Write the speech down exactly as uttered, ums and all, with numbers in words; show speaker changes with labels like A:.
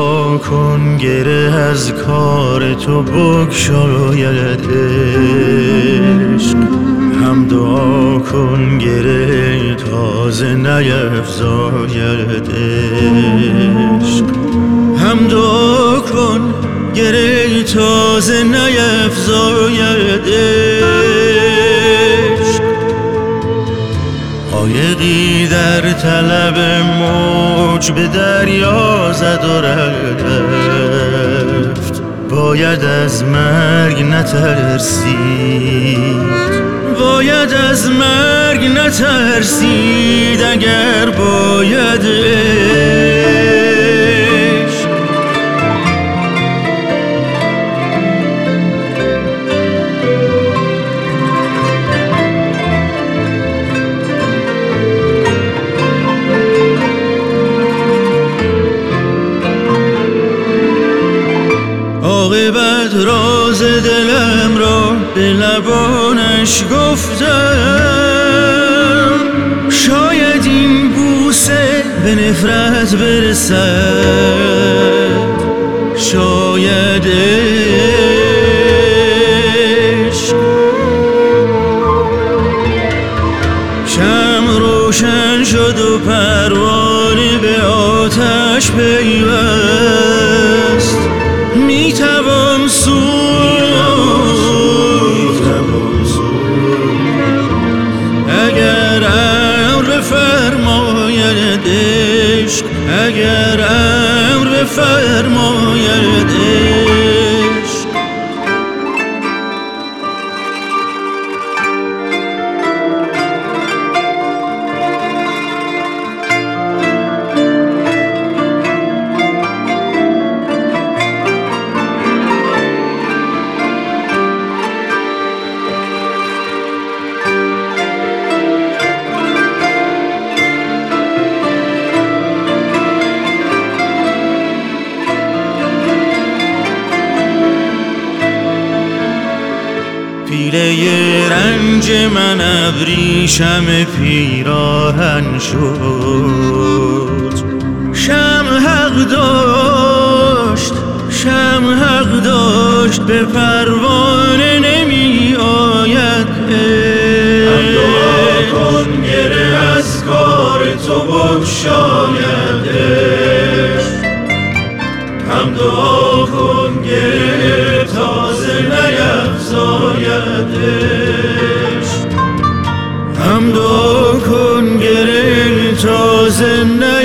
A: دعا کن گره از کار تو بگشاید عشق. هم دعا کن گره تازه نیفزاید عشق. هم دعا کن گره تازه نیفزاید عشق. عایقی در طلب موج به دریا زد و رفت، باید از مرگ نترسید، باید از مرگ نترسید اگر باید عشق. عاقبت راز دلم را به لبانش گفتم، شاید این بوسه به نفرت برسد، شاید عشق. شمع روشن شد و پروانه به آتش پیوست، می توان سوخت اگر امر فرماید عشق، اگر امر فرماید عشق. پیله رنج من ابریشم پیراهن شد، شمع حق داشت، شمع حق داشت به پروانه نمی آید عشق.
B: هم دعا کن گره از کار تو بگشاید عشق. هم دعا کن گره تازه نیفزاید عشق.
A: هم دعا کن گره تازه